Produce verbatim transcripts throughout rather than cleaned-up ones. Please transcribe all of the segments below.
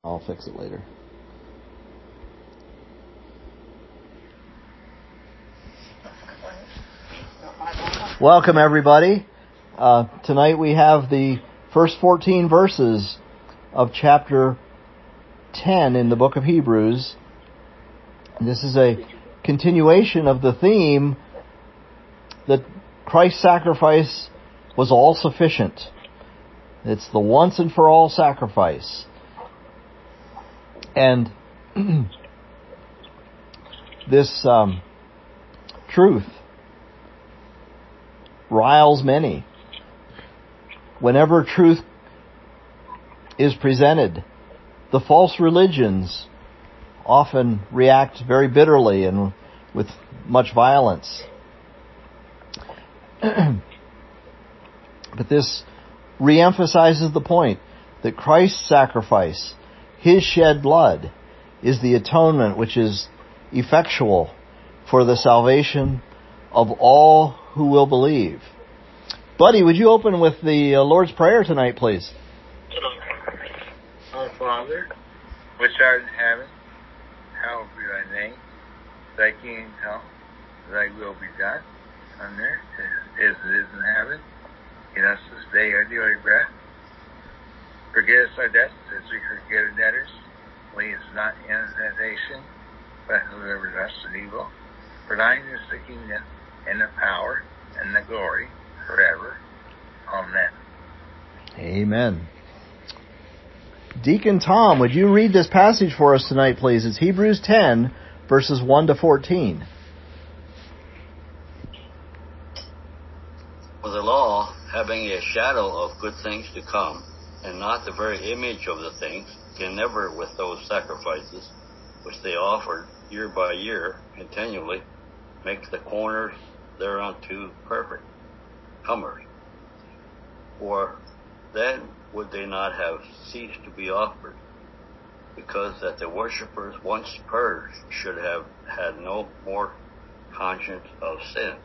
I'll fix it later. Welcome, everybody. Uh, tonight we have the first fourteen verses of chapter ten in the book of Hebrews. This is a continuation of the theme that Christ's sacrifice was all sufficient. It's the once and for all sacrifice. And this um, truth riles many. Whenever truth is presented, the false religions often react very bitterly and with much violence. But this reemphasizes the point that Christ's sacrifice, His shed blood, is the atonement which is effectual for the salvation of all who will believe. Buddy, would you open with the uh, Lord's Prayer tonight, please? Our Father, which art in heaven, hallowed be thy name. Thy kingdom come, thy will be done, on earth as it is in heaven. Give us this day our daily bread. Forgive us our debts as we forgive our debtors. Lead us not into temptation, but deliver us from evil. For thine is the kingdom, and the power, and the glory, forever. Amen. Amen. Deacon Tom, would you read this passage for us tonight, please? It's Hebrews ten, verses one to fourteen. For the law, having a shadow of good things to come, and not the very image of the things, can never, with those sacrifices which they offered year by year continually, make the corners thereunto perfect, comers. For then would they not have ceased to be offered, because that the worshippers once purged should have had no more conscience of sins.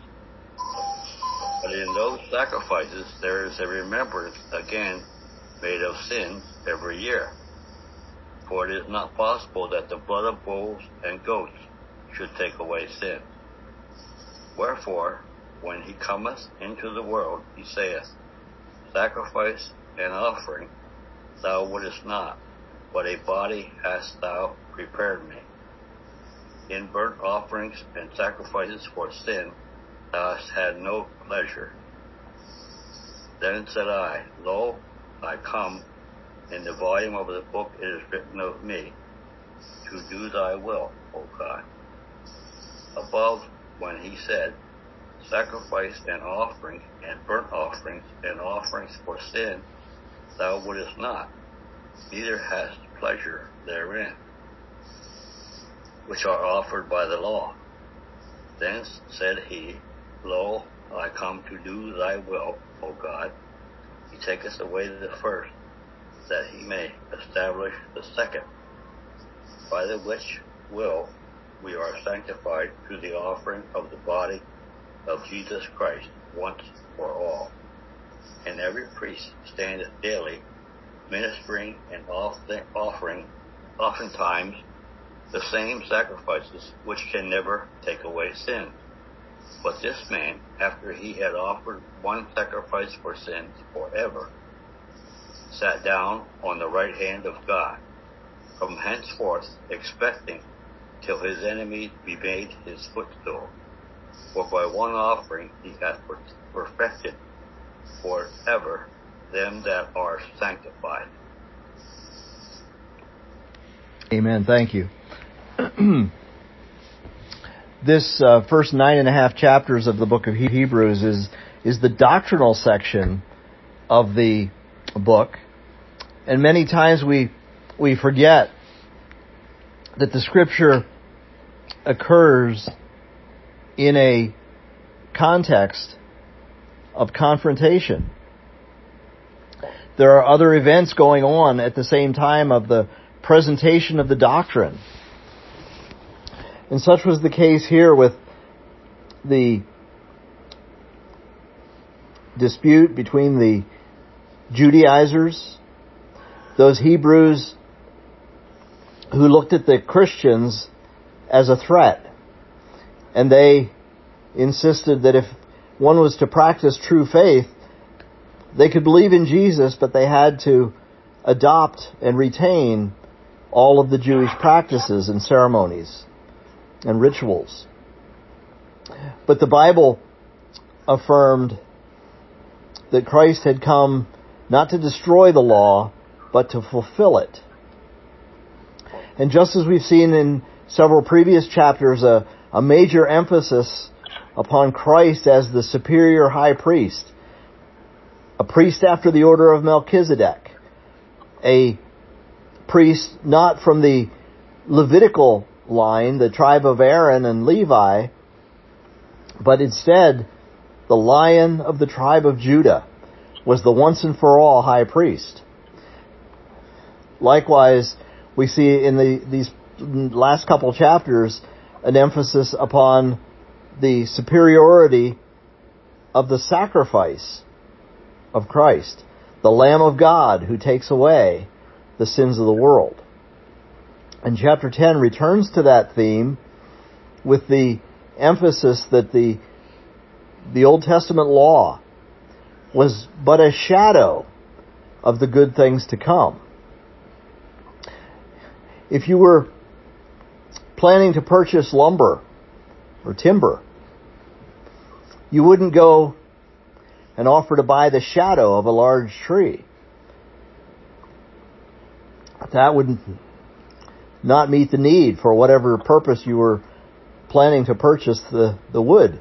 But in those sacrifices there is a remembrance again made of sins every year. For it is not possible that the blood of bulls and goats should take away sin. Wherefore, when he cometh into the world, he saith, Sacrifice and offering thou wouldest not, but a body hast thou prepared me. In burnt offerings and sacrifices for sin thou hast had no pleasure. Then said I, Lo, I come, in the volume of the book it is written of me, to do thy will, O God. Above, when he said, Sacrifice and offerings and burnt offerings and offerings for sin thou wouldest not, neither hast pleasure therein, which are offered by the law. Then said he, Lo, I come to do thy will, O God. He taketh away the first, that he may establish the second, by the which will we are sanctified through the offering of the body of Jesus Christ once for all. And every priest standeth daily, ministering and offering oftentimes the same sacrifices which can never take away sin. But this man, after he had offered one sacrifice for sins forever, sat down on the right hand of God, from henceforth expecting till his enemies be made his footstool. For by one offering he hath perfected forever them that are sanctified. Amen. Thank you. This uh, first nine and a half chapters of the book of Hebrews is is the doctrinal section of the book, and many times we we forget that the Scripture occurs in a context of confrontation. There are other events going on at the same time of the presentation of the doctrine. And such was the case here with the dispute between the Judaizers, those Hebrews who looked at the Christians as a threat. And they insisted that if one was to practice true faith, they could believe in Jesus, but they had to adopt and retain all of the Jewish practices and ceremonies and rituals. But the Bible affirmed that Christ had come not to destroy the law, but to fulfill it. And just as we've seen in several previous chapters, a, a major emphasis upon Christ as the superior high priest, a priest after the order of Melchizedek, a priest not from the Levitical line, the tribe of Aaron and Levi, but instead the Lion of the tribe of Judah was the once and for all high priest. Likewise, we see in the these last couple chapters an emphasis upon the superiority of the sacrifice of Christ, the Lamb of God who takes away the sins of the world. And chapter ten returns to that theme with the emphasis that the the Old Testament law was but a shadow of the good things to come. If you were planning to purchase lumber or timber, you wouldn't go and offer to buy the shadow of a large tree. That would not meet the need for whatever purpose you were planning to purchase the, the wood.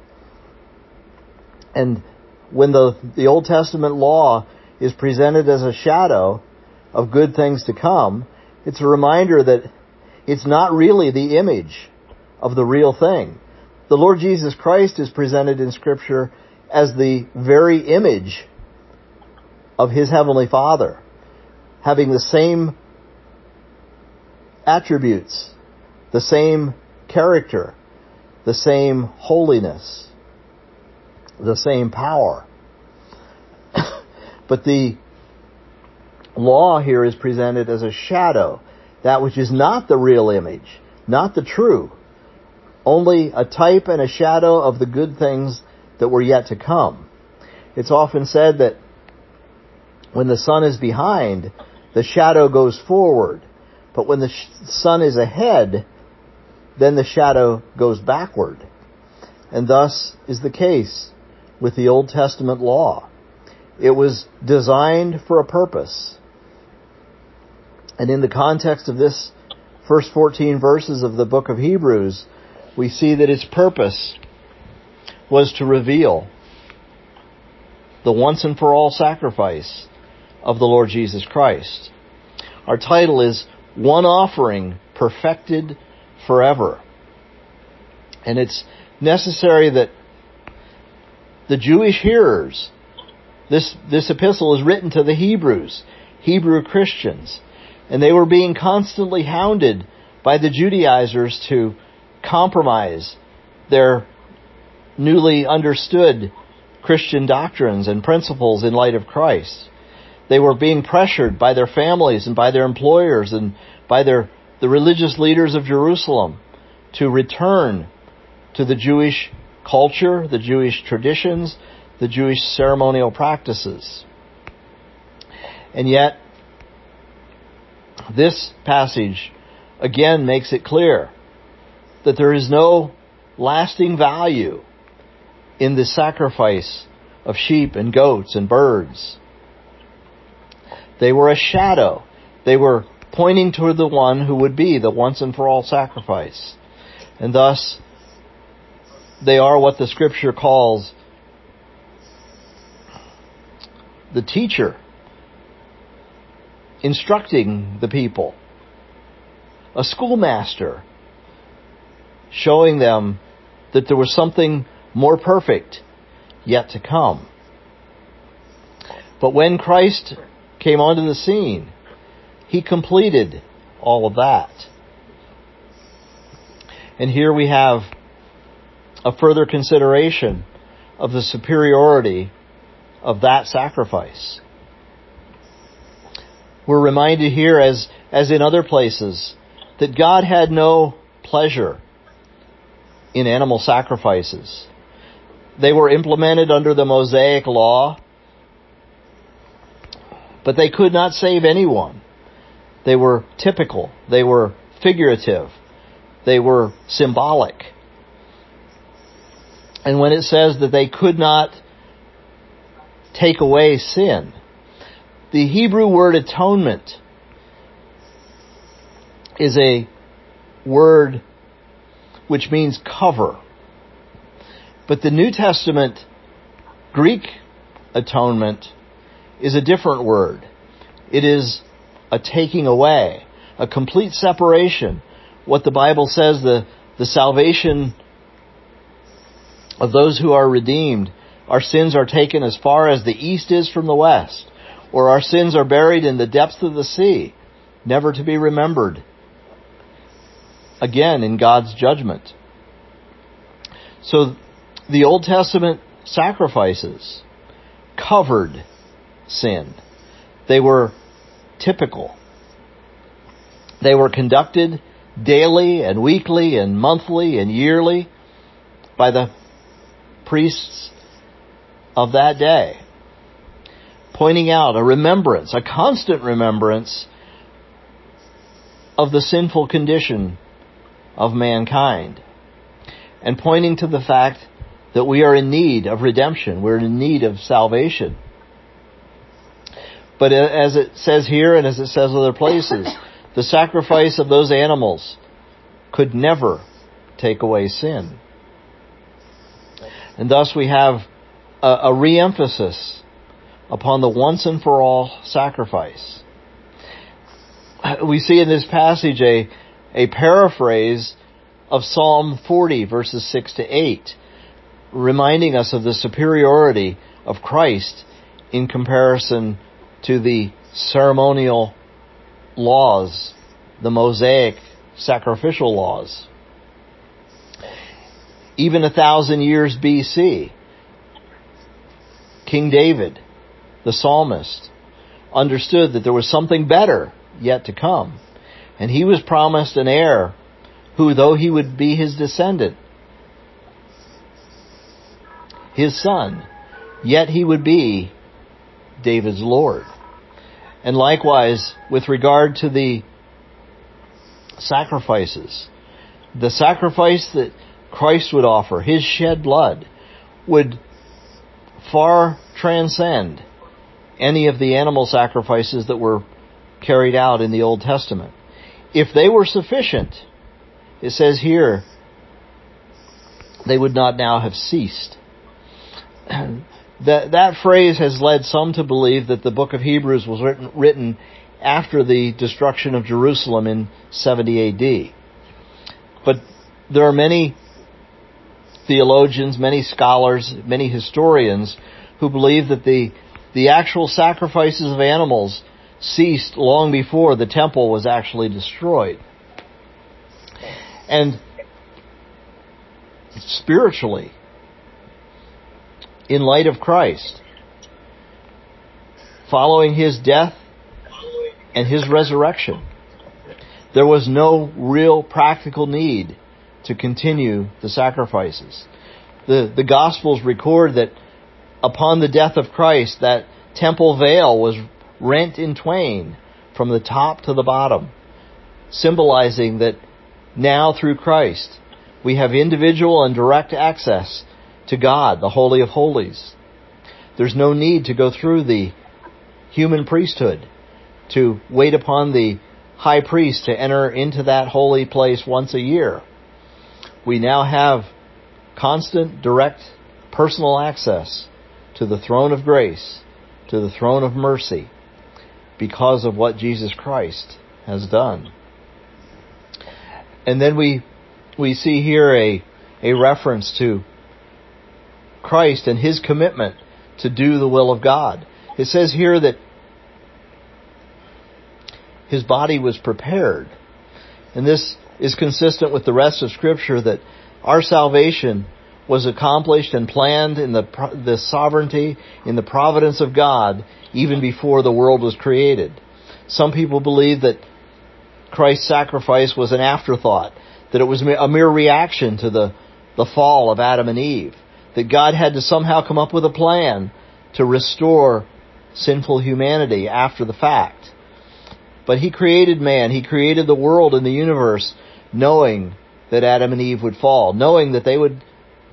And when the, the Old Testament law is presented as a shadow of good things to come, it's a reminder that it's not really the image of the real thing. The Lord Jesus Christ is presented in Scripture as the very image of His Heavenly Father, having the same attributes, the same character, the same holiness, the same power. But the law here is presented as a shadow, that which is not the real image, not the true, only a type and a shadow of the good things that were yet to come. It's often said that when the sun is behind, the shadow goes forward. But when the sh- sun is ahead, then the shadow goes backward. And thus is the case with the Old Testament law. It was designed for a purpose. And in the context of this first fourteen verses of the book of Hebrews, we see that its purpose was to reveal the once and for all sacrifice of the Lord Jesus Christ. Our title is One Offering Perfected Forever. And it's necessary that the Jewish hearers, this, this epistle is written to the Hebrews, Hebrew Christians, and they were being constantly hounded by the Judaizers to compromise their newly understood Christian doctrines and principles in light of Christ. They were being pressured by their families and by their employers and by their the religious leaders of Jerusalem to return to the Jewish culture, the Jewish traditions, the Jewish ceremonial practices. And yet, this passage again makes it clear that there is no lasting value in the sacrifice of sheep and goats and birds. They were a shadow. They were pointing toward the one who would be the once and for all sacrifice. And thus, they are what the Scripture calls the teacher, instructing the people, a schoolmaster, showing them that there was something more perfect yet to come. But when Christ came onto the scene, He completed all of that. And here we have a further consideration of the superiority of that sacrifice. We're reminded here, as, as in other places, that God had no pleasure in animal sacrifices. They were implemented under the Mosaic law, but they could not save anyone. They were typical. They were figurative. They were symbolic. And when it says that they could not take away sin, the Hebrew word atonement is a word which means cover. But the New Testament Greek atonement is a different word. It is a taking away, a complete separation. What the Bible says, the, the salvation of those who are redeemed, our sins are taken as far as the east is from the west, or our sins are buried in the depths of the sea, never to be remembered again in God's judgment. So the Old Testament sacrifices covered sin. They were typical. They were conducted daily and weekly and monthly and yearly by the priests of that day, pointing out a remembrance, a constant remembrance of the sinful condition of mankind, and pointing to the fact that we are in need of redemption. We're in need of salvation. But as it says here and as it says other places, the sacrifice of those animals could never take away sin. And thus we have a, a re-emphasis upon the once and for all sacrifice. We see in this passage a, a paraphrase of Psalm forty, verses six to eight, reminding us of the superiority of Christ in comparison to the ceremonial laws, the Mosaic sacrificial laws. Even a thousand years B C, King David, the psalmist, understood that there was something better yet to come. And he was promised an heir who, though he would be his descendant, his son, yet he would be David's Lord. And likewise, with regard to the sacrifices, the sacrifice that Christ would offer, his shed blood, would far transcend any of the animal sacrifices that were carried out in the Old Testament. If they were sufficient, it says here, they would not now have ceased. That that phrase has led some to believe that the book of Hebrews was written, written after the destruction of Jerusalem in seventy A D. But there are many theologians, many scholars, many historians who believe that the the actual sacrifices of animals ceased long before the temple was actually destroyed. And spiritually, in light of Christ, following his death and his resurrection, there was no real practical need to continue the sacrifices. The, the Gospels record that upon the death of Christ, that temple veil was rent in twain from the top to the bottom, symbolizing that now through Christ we have individual and direct access to God, the Holy of Holies. There's no need to go through the human priesthood to wait upon the high priest to enter into that holy place once a year. We now have constant, direct, personal access to the throne of grace, to the throne of mercy, because of what Jesus Christ has done. And then we we see here a, a reference to Christ and his commitment to do the will of God. It says here that his body was prepared. And this is consistent with the rest of Scripture, that our salvation was accomplished and planned in the the sovereignty, in the providence of God, even before the world was created. Some people believe that Christ's sacrifice was an afterthought, that it was a mere reaction to the, the fall of Adam and Eve, that God had to somehow come up with a plan to restore sinful humanity after the fact. But He created man, He created the world and the universe, knowing that Adam and Eve would fall, knowing that they would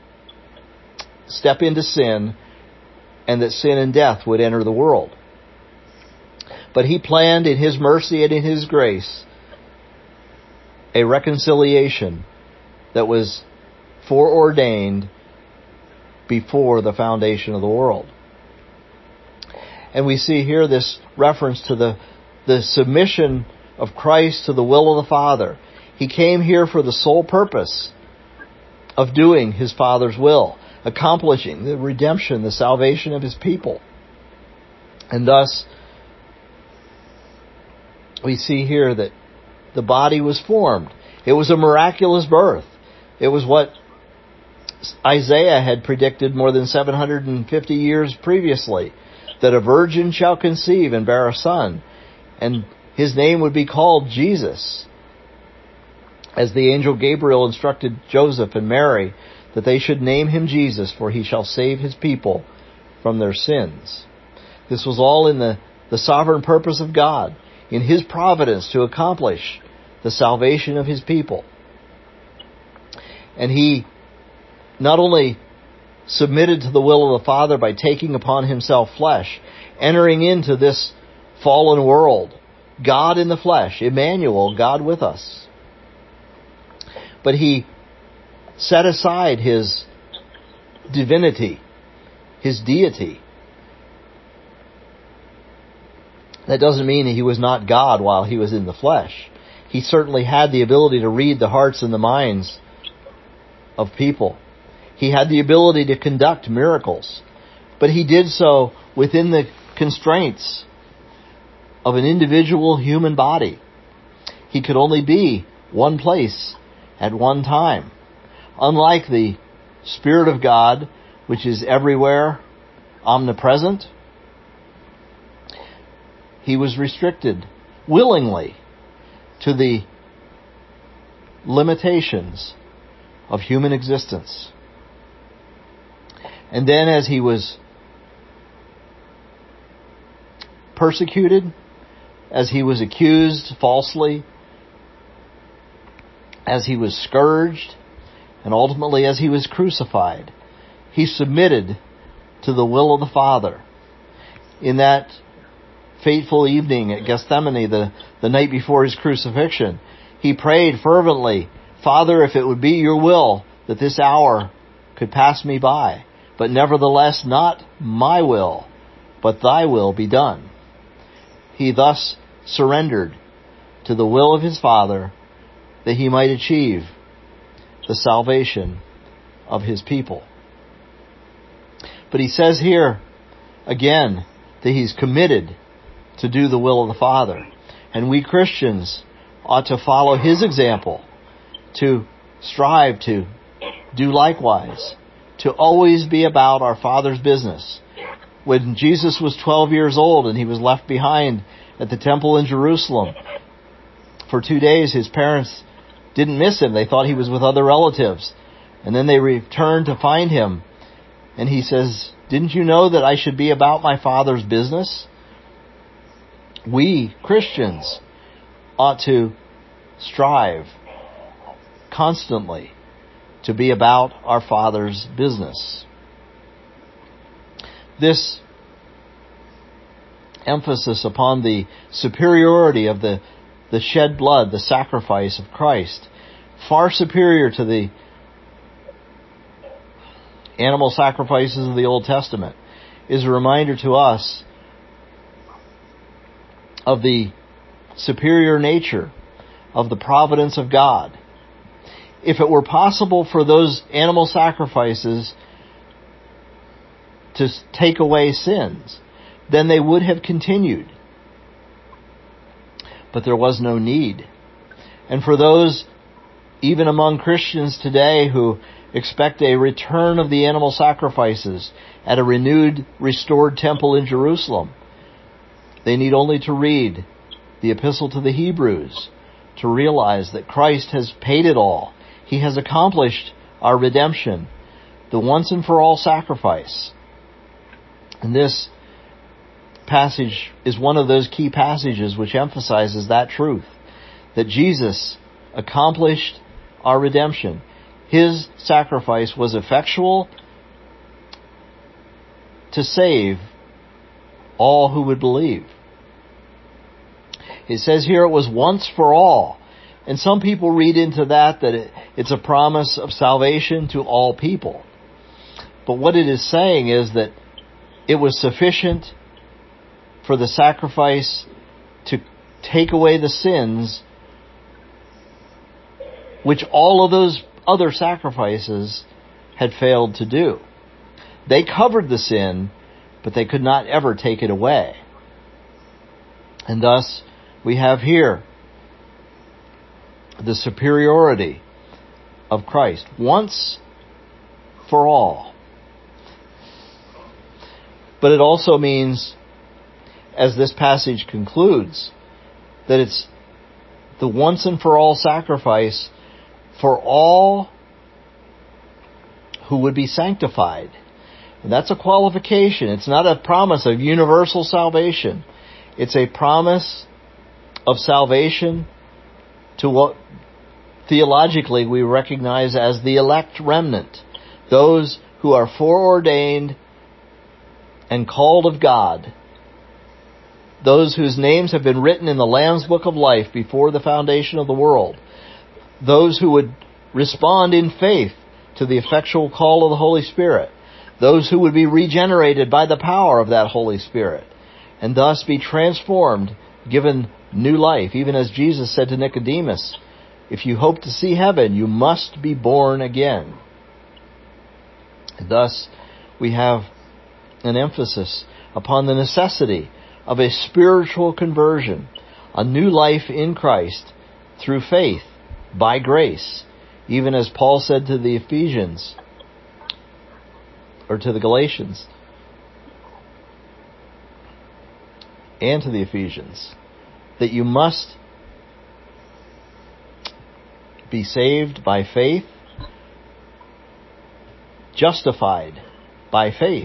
step into sin and that sin and death would enter the world. But He planned in His mercy and in His grace a reconciliation that was foreordained before the foundation of the world. And we see here this reference to the, the submission of Christ to the will of the Father. He came here for the sole purpose of doing His Father's will, accomplishing the redemption, the salvation of His people. And thus, we see here that the body was formed. It was a miraculous birth. It was what Isaiah had predicted more than seven hundred fifty years previously, that a virgin shall conceive and bear a son, and His name would be called Jesus, as the angel Gabriel instructed Joseph and Mary that they should name Him Jesus, for He shall save His people from their sins. This was all in the, the sovereign purpose of God, in His providence to accomplish the salvation of His people. And He not only submitted to the will of the Father by taking upon Himself flesh, entering into this fallen world, God in the flesh, Emmanuel, God with us. But He set aside His divinity, His deity. That doesn't mean He was not God while He was in the flesh. He certainly had the ability to read the hearts and the minds of people. He had the ability to conduct miracles. But He did so within the constraints of an individual human body. He could only be one place at one time. Unlike the Spirit of God, which is everywhere, omnipresent, He was restricted willingly to the limitations of human existence. And then as He was persecuted, as He was accused falsely, as He was scourged, and ultimately as He was crucified, He submitted to the will of the Father. In that fateful evening at Gethsemane, the, the night before His crucifixion, He prayed fervently, "Father, if it would be Your will that this hour could pass me by, but nevertheless not my will, but Thy will be done." He thus surrendered to the will of His Father that He might achieve the salvation of His people. But He says here, again, that He's committed to do the will of the Father. And we Christians ought to follow His example, to strive to do likewise, to always be about our Father's business. When Jesus was twelve years old and He was left behind at the temple in Jerusalem, for two days His parents didn't miss Him. They thought He was with other relatives. And then they returned to find Him. And He says, "Didn't you know that I should be about my Father's business?" We, Christians, ought to strive constantly to be about our Father's business. This emphasis upon the superiority of the, the shed blood, the sacrifice of Christ, far superior to the animal sacrifices of the Old Testament, is a reminder to us of the superior nature of the providence of God. If it were possible for those animal sacrifices to take away sins, then they would have continued. But there was no need. And for those, even among Christians today, who expect a return of the animal sacrifices at a renewed, restored temple in Jerusalem, they need only to read the Epistle to the Hebrews to realize that Christ has paid it all. He has accomplished our redemption, the once and for all sacrifice. And this passage is one of those key passages which emphasizes that truth, that Jesus accomplished our redemption. His sacrifice was effectual to save all who would believe. It says here it was once for all. And some people read into that that it, it's a promise of salvation to all people. But what it is saying is that it was sufficient for the sacrifice to take away the sins which all of those other sacrifices had failed to do. They covered the sin, but they could not ever take it away. And thus, we have here the superiority of Christ, once for all. But it also means, as this passage concludes, that it's the once and for all sacrifice for all who would be sanctified. And that's a qualification. It's not a promise of universal salvation. It's a promise of salvation to what theologically we recognize as the elect remnant. Those who are foreordained and called of God. Those whose names have been written in the Lamb's Book of Life before the foundation of the world. Those who would respond in faith to the effectual call of the Holy Spirit. Those who would be regenerated by the power of that Holy Spirit. And thus be transformed, given new life. Even as Jesus said to Nicodemus, if you hope to see heaven, you must be born again. And thus, we have an emphasis upon the necessity of a spiritual conversion, a new life in Christ through faith, by grace. Even as Paul said to the Ephesians, or to the Galatians, and to the Ephesians, that you must be saved by faith, justified by faith,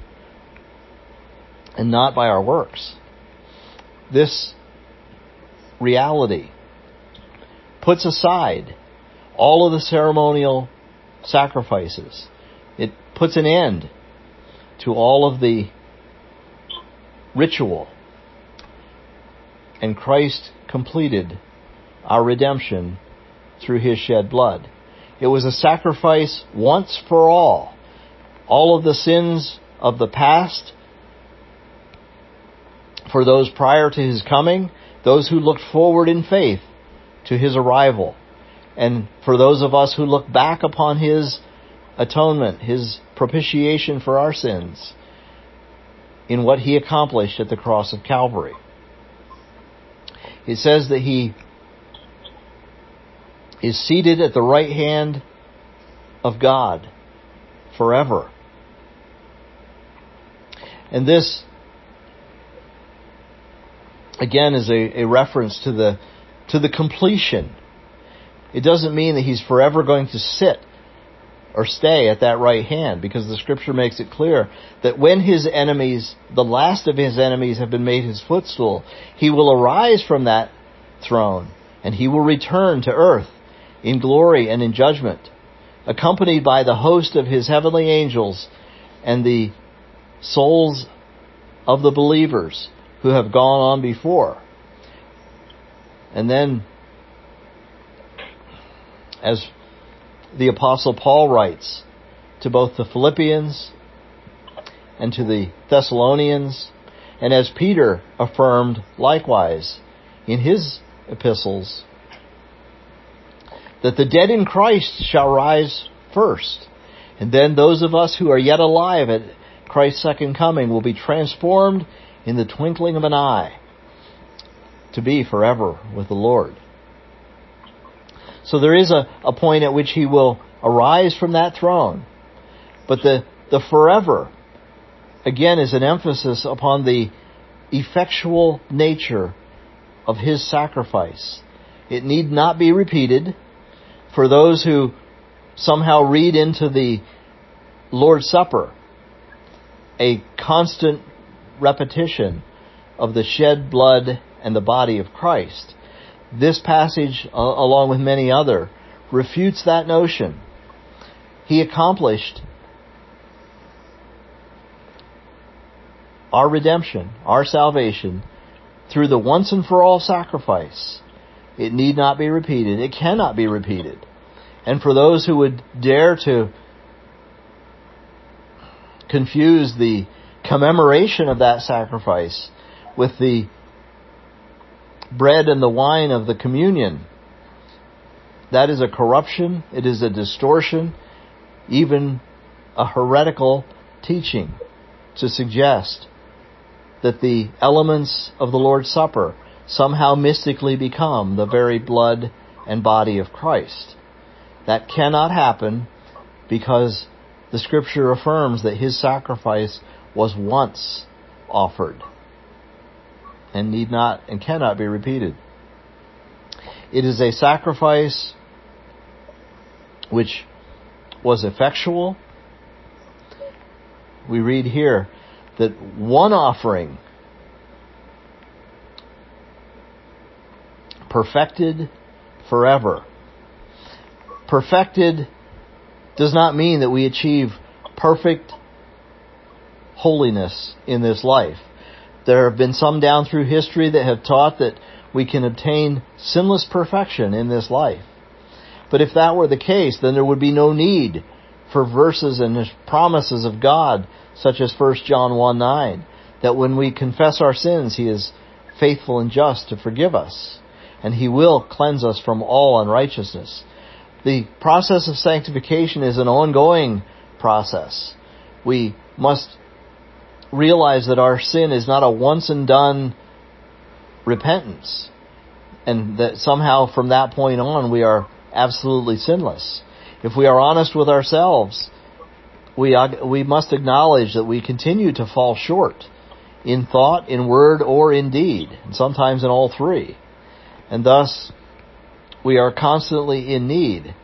and not by our works. This reality puts aside all of the ceremonial sacrifices. It puts an end to all of the ritual. And Christ completed our redemption through His shed blood. It was a sacrifice once for all. All of the sins of the past, for those prior to His coming, those who looked forward in faith to His arrival, and for those of us who look back upon His atonement, His propitiation for our sins, in what He accomplished at the cross of Calvary. It says that He is seated at the right hand of God forever. And this, again, is a, a reference to the to the completion. It doesn't mean that He's forever going to sit or stay at that right hand, because the Scripture makes it clear that when His enemies, the last of His enemies, have been made His footstool, He will arise from that throne and He will return to earth in glory and in judgment, accompanied by the host of His heavenly angels and the souls of the believers who have gone on before. And then, as the Apostle Paul writes to both the Philippians and to the Thessalonians, and as Peter affirmed likewise in his epistles, that the dead in Christ shall rise first, and then those of us who are yet alive at Christ's second coming will be transformed in the twinkling of an eye to be forever with the Lord. So there is a, a point at which He will arise from that throne. But the, the forever, again, is an emphasis upon the effectual nature of His sacrifice. It need not be repeated. For those who somehow read into the Lord's Supper a constant repetition of the shed blood and the body of Christ, this passage, uh, along with many other, refutes that notion. He accomplished our redemption, our salvation, through the once and for all sacrifice. It need not be repeated. It cannot be repeated. And for those who would dare to confuse the commemoration of that sacrifice with the bread and the wine of the communion, that is a corruption, it is a distortion, even a heretical teaching to suggest that the elements of the Lord's Supper somehow mystically become the very blood and body of Christ. That cannot happen because the Scripture affirms that His sacrifice was once offered and need not and cannot be repeated. It is a sacrifice which was effectual. We read here that one offering perfected forever. Perfected does not mean that we achieve perfect holiness in this life. There have been some down through history that have taught that we can obtain sinless perfection in this life. But if that were the case, then there would be no need for verses and promises of God, such as First John one nine, that when we confess our sins, He is faithful and just to forgive us, and He will cleanse us from all unrighteousness. The process of sanctification is an ongoing process. We must realize that our sin is not a once and done repentance, and that somehow from that point on we are absolutely sinless. If we are honest with ourselves, we we must acknowledge that we continue to fall short in thought, in word, or in deed, and sometimes in all three. And thus, we are constantly in need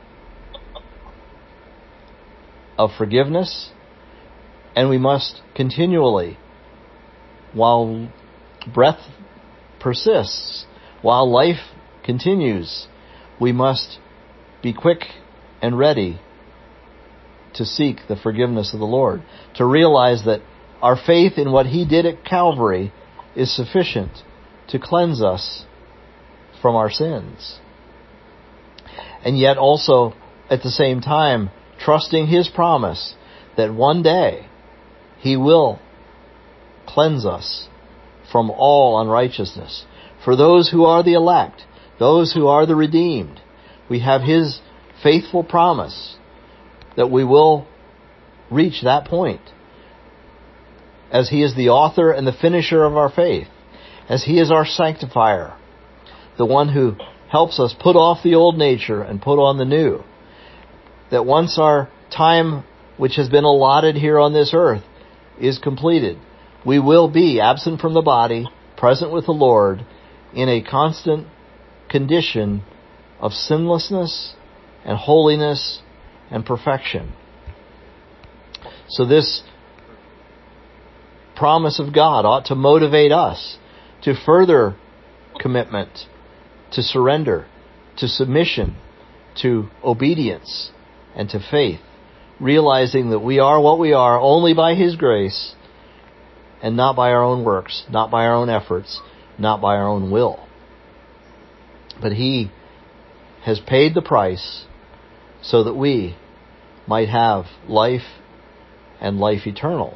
of forgiveness, and we must continually, while breath persists, while life continues, we must be quick and ready to seek the forgiveness of the Lord, to realize that our faith in what He did at Calvary is sufficient to cleanse us from our sins. And yet also, at the same time, trusting His promise that one day He will cleanse us from all unrighteousness. For those who are the elect, those who are the redeemed, we have His faithful promise that we will reach that point, as He is the author and the finisher of our faith, as He is our sanctifier, the one who helps us put off the old nature and put on the new. That once our time which has been allotted here on this earth is completed, we will be absent from the body, present with the Lord, in a constant condition of sinlessness and holiness and perfection. So this promise of God ought to motivate us to further commitment, to surrender, to submission, to obedience, and to faith, realizing that we are what we are only by His grace and not by our own works, not by our own efforts, not by our own will. But He has paid the price so that we might have life and life eternal.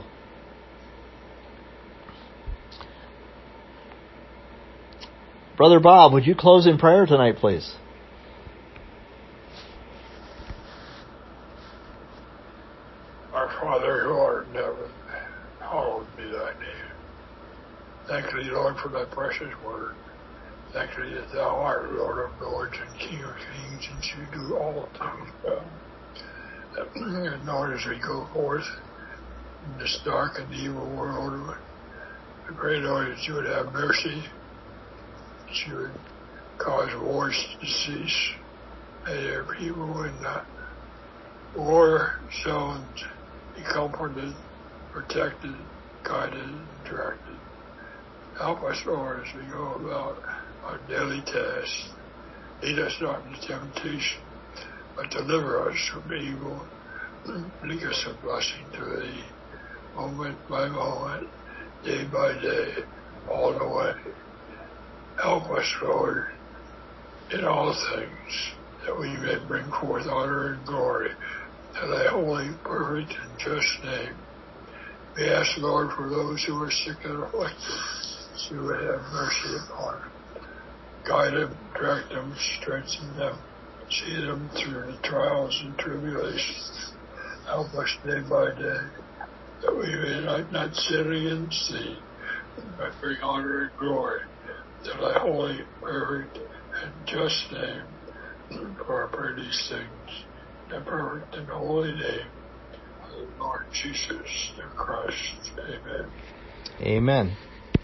Brother Bob, would you close in prayer tonight, please? Our Father who art in heaven, hallowed be thy name. Thank thee, Lord, for thy precious word. Thank thee that thou art Lord of lords and King of kings, and you do all things well. And Lord, as we go forth in this dark and evil world, I pray, Lord, that you would have mercy, that you would cause wars to cease, and their people in the war zones be comforted, protected, guided, and directed. Help us, Lord, as we go about our daily tasks. Lead us not into temptation, but deliver us from evil. Bring us a blessing to thee, moment by moment, day by day, all the way. Help us, Lord, in all things, that we may bring forth honor and glory to thy holy, perfect, and just name. We ask, Lord, for those who are sick and afflicted, that you would have mercy upon them. Guide them, direct them, strengthen them, see them through the trials and tribulations. Help us day by day, that we may not, not sin against thee, but bring honor and glory to thy holy, perfect, and just name. For I pray these things in the perfect and holy name of the Lord Jesus the Christ. Amen. Amen.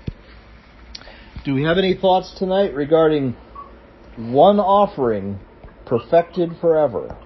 Do we have any thoughts tonight regarding one offering perfected forever?